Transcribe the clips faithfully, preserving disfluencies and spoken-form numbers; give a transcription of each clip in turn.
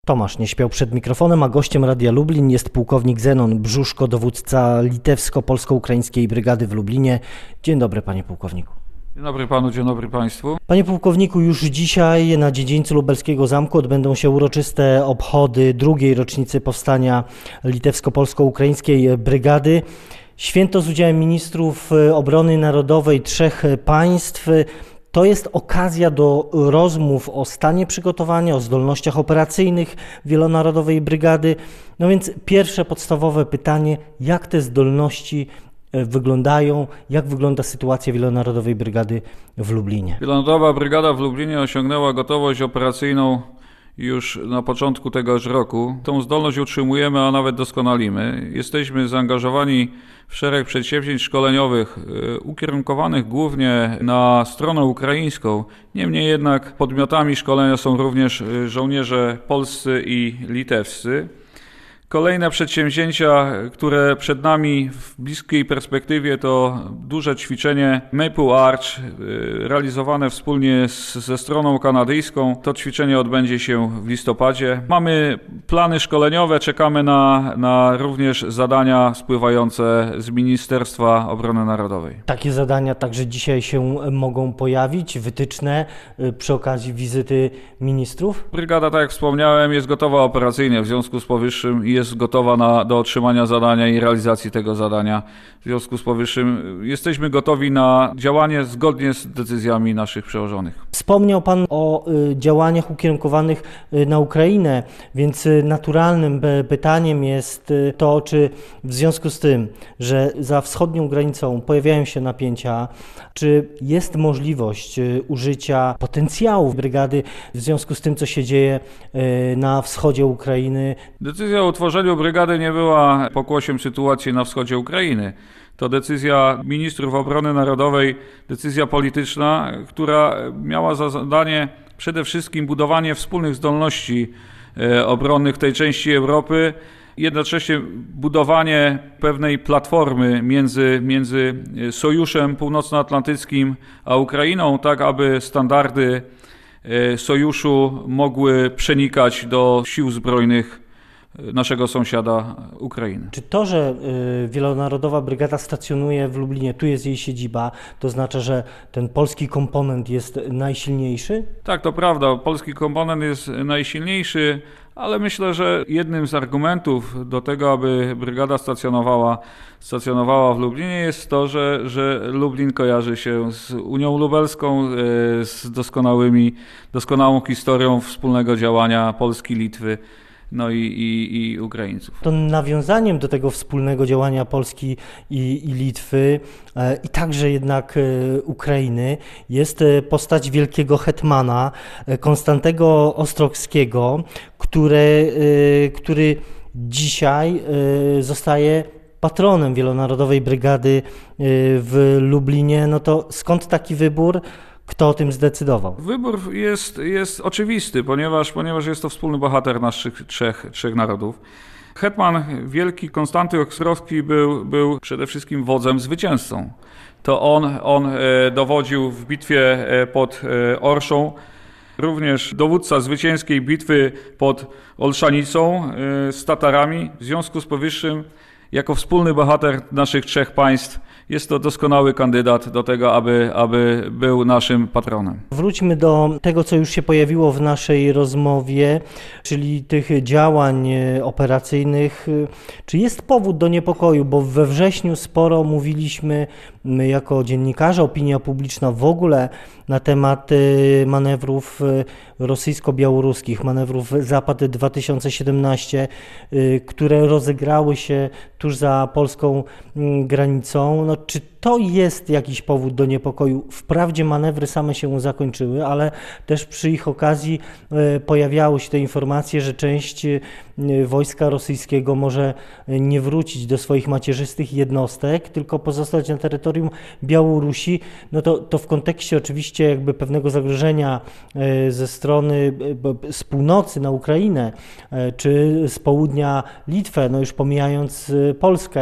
Tomasz nie śpiał przed mikrofonem, a gościem Radia Lublin jest pułkownik Zenon Brzuszko, dowódca litewsko-polsko-ukraińskiej brygady w Lublinie. Dzień dobry, panie pułkowniku. Dzień dobry panu, dzień dobry państwu. Panie pułkowniku, już dzisiaj na dziedzińcu lubelskiego zamku odbędą się uroczyste obchody drugiej rocznicy powstania litewsko-polsko-ukraińskiej brygady. Święto z udziałem ministrów obrony narodowej trzech państw. To jest okazja do rozmów o stanie przygotowania, o zdolnościach operacyjnych wielonarodowej brygady. No więc pierwsze podstawowe pytanie, jak te zdolności wyglądają, jak wygląda sytuacja wielonarodowej brygady w Lublinie? Wielonarodowa brygada w Lublinie osiągnęła gotowość operacyjną już na początku tegoż roku. Tą zdolność utrzymujemy, a nawet doskonalimy. Jesteśmy zaangażowani w szereg przedsięwzięć szkoleniowych ukierunkowanych głównie na stronę ukraińską. Niemniej jednak podmiotami szkolenia są również żołnierze polscy i litewscy. Kolejne przedsięwzięcia, które przed nami w bliskiej perspektywie, to duże ćwiczenie Maple Arch realizowane wspólnie z, ze stroną kanadyjską. To ćwiczenie odbędzie się w listopadzie. Mamy plany szkoleniowe, czekamy na, na również zadania spływające z Ministerstwa Obrony Narodowej. Takie zadania także dzisiaj się mogą pojawić, wytyczne przy okazji wizyty ministrów? Brygada, tak jak wspomniałem, jest gotowa operacyjnie, w związku z powyższym jest jest gotowa na, do otrzymania zadania i realizacji tego zadania. W związku z powyższym jesteśmy gotowi na działanie zgodnie z decyzjami naszych przełożonych. Wspomniał Pan o y, działaniach ukierunkowanych y, na Ukrainę, więc y, naturalnym y, pytaniem jest y, to, czy w związku z tym, że za wschodnią granicą pojawiają się napięcia, czy jest możliwość y, użycia potencjału brygady w związku z tym, co się dzieje y, na wschodzie Ukrainy? Decyzja o utworzeniu brygady nie była pokłosiem sytuacji na wschodzie Ukrainy. To decyzja ministrów obrony narodowej, decyzja polityczna, która miała za zadanie przede wszystkim budowanie wspólnych zdolności obronnych w tej części Europy, jednocześnie budowanie pewnej platformy między, między Sojuszem Północnoatlantyckim a Ukrainą, tak aby standardy sojuszu mogły przenikać do sił zbrojnych naszego sąsiada Ukrainy. Czy to, że y, wielonarodowa brygada stacjonuje w Lublinie, tu jest jej siedziba, to oznacza, że ten polski komponent jest najsilniejszy? Tak, to prawda. Polski komponent jest najsilniejszy, ale myślę, że jednym z argumentów do tego, aby brygada stacjonowała, stacjonowała w Lublinie, jest to, że, że Lublin kojarzy się z Unią Lubelską, z doskonałymi, doskonałą historią wspólnego działania Polski, Litwy, no i, i, i Ukraińców. To nawiązaniem do tego wspólnego działania Polski i, i Litwy e, i także jednak e, Ukrainy jest postać wielkiego hetmana e, Konstantego Ostrogskiego, który, e, który dzisiaj e, zostaje patronem wielonarodowej brygady e, w Lublinie. No to skąd taki wybór? Kto o tym zdecydował? Wybór jest, jest oczywisty, ponieważ, ponieważ jest to wspólny bohater naszych trzech, trzech narodów. Hetman wielki Konstanty Ostrogski był, był przede wszystkim wodzem, zwycięzcą. To on, on dowodził w bitwie pod Orszą, również dowódca zwycięskiej bitwy pod Olszanicą z Tatarami. W związku z powyższym, jako wspólny bohater naszych trzech państw, jest to doskonały kandydat do tego, aby, aby był naszym patronem. Wróćmy do tego, co już się pojawiło w naszej rozmowie, czyli tych działań operacyjnych. Czy jest powód do niepokoju? Bo we wrześniu sporo mówiliśmy my jako dziennikarze, opinia publiczna w ogóle na temat manewrów rosyjsko-białoruskich, manewrów Zapad dwa tysiące siedemnaście, które rozegrały się tuż za polską granicą. No, czy to jest jakiś powód do niepokoju? Wprawdzie manewry same się zakończyły, ale też przy ich okazji pojawiały się te informacje, że część wojska rosyjskiego może nie wrócić do swoich macierzystych jednostek, tylko pozostać na terytorium Białorusi. No to, to w kontekście oczywiście jakby pewnego zagrożenia ze strony z północy na Ukrainę, czy z południa Litwę, no już pomijając Polskę,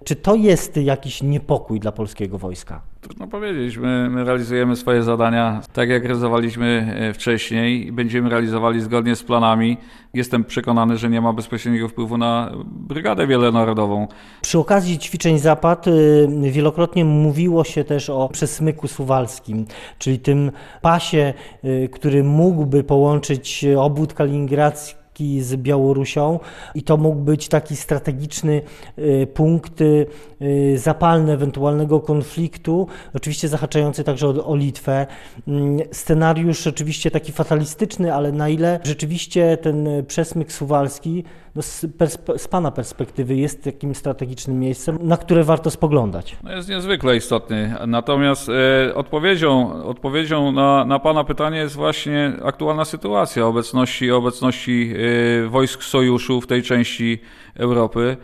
Czy to jest jakiś niepokój dla polskiego wojska? Trudno powiedzieć. My, my realizujemy swoje zadania tak, jak realizowaliśmy wcześniej i będziemy realizowali zgodnie z planami. Jestem przekonany, że nie ma bezpośredniego wpływu na Brygadę Wielonarodową. Przy okazji ćwiczeń Zapad wielokrotnie mówiło się też o przesmyku suwalskim, czyli tym pasie, który mógłby połączyć obwód kaliningradzki z Białorusią i to mógł być taki strategiczny punkt zapalny ewentualnego konfliktu, oczywiście zahaczający także o, o Litwę. Scenariusz oczywiście taki fatalistyczny, ale na ile rzeczywiście ten przesmyk suwalski no z, perspe- z Pana perspektywy jest takim strategicznym miejscem, na które warto spoglądać? No jest niezwykle istotny. Natomiast e, odpowiedzią, odpowiedzią na, na Pana pytanie jest właśnie aktualna sytuacja obecności, obecności e, wojsk sojuszu w tej części Europy.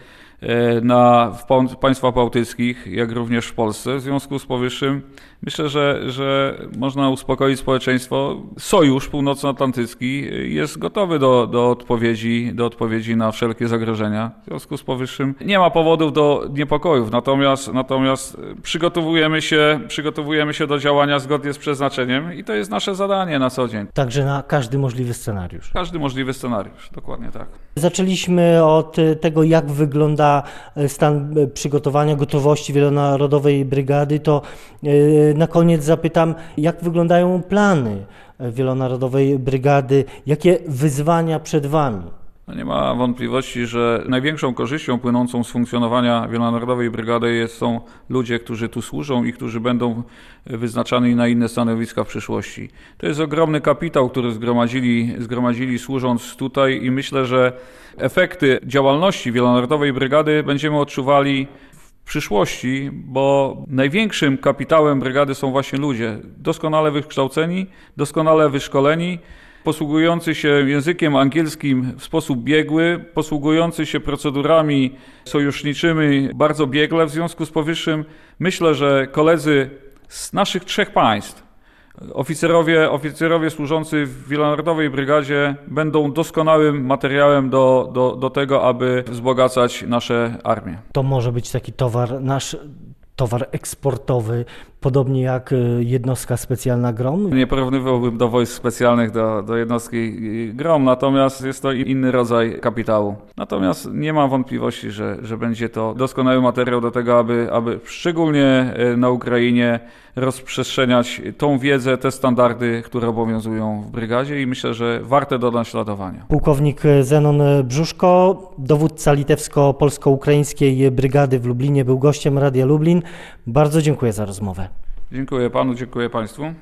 Na, w państwach bałtyckich, jak również w Polsce. W związku z powyższym myślę, że, że można uspokoić społeczeństwo. Sojusz Północnoatlantycki jest gotowy do, do, odpowiedzi, do odpowiedzi na wszelkie zagrożenia. W związku z powyższym nie ma powodów do niepokojów, natomiast, natomiast przygotowujemy się, przygotowujemy się do działania zgodnie z przeznaczeniem i to jest nasze zadanie na co dzień. Także na każdy możliwy scenariusz. Każdy możliwy scenariusz, dokładnie tak. Zaczęliśmy od tego, jak wygląda stan przygotowania, gotowości Wielonarodowej Brygady, to na koniec zapytam, jak wyglądają plany Wielonarodowej Brygady, jakie wyzwania przed Wami? No nie ma wątpliwości, że największą korzyścią płynącą z funkcjonowania Wielonarodowej Brygady jest, są ludzie, którzy tu służą i którzy będą wyznaczani na inne stanowiska w przyszłości. To jest ogromny kapitał, który zgromadzili, zgromadzili służąc tutaj i myślę, że efekty działalności Wielonarodowej Brygady będziemy odczuwali w przyszłości, bo największym kapitałem brygady są właśnie ludzie, doskonale wykształceni, doskonale wyszkoleni, posługujący się językiem angielskim w sposób biegły, posługujący się procedurami sojuszniczymi bardzo biegle. W związku z powyższym myślę, że koledzy z naszych trzech państw, oficerowie, oficerowie służący w Wielonarodowej Brygadzie będą doskonałym materiałem do, do, do tego, aby wzbogacać nasze armie. To może być taki towar, nasz towar eksportowy, podobnie jak jednostka specjalna GROM? Nie porównywałbym do wojsk specjalnych, do, do jednostki GROM, natomiast jest to inny rodzaj kapitału. Natomiast nie mam wątpliwości, że, że będzie to doskonały materiał do tego, aby, aby szczególnie na Ukrainie rozprzestrzeniać tą wiedzę, te standardy, które obowiązują w brygadzie i myślę, że warte do naśladowania. Pułkownik Zenon Brzuszko, dowódca litewsko-polsko-ukraińskiej brygady w Lublinie, był gościem Radia Lublin. Bardzo dziękuję za rozmowę. Dziękuję panu, dziękuję państwu.